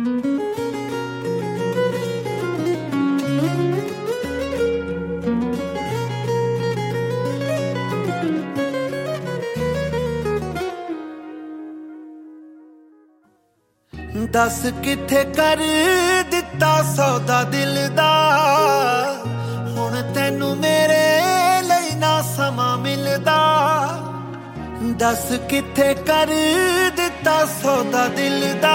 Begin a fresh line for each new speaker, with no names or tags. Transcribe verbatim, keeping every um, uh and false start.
दस किथे कर दिता सौदा दिल दा, हुण तैनू मेरे लई ना समा मिलदा। दस किथे कर दिता सौदा दिल दा,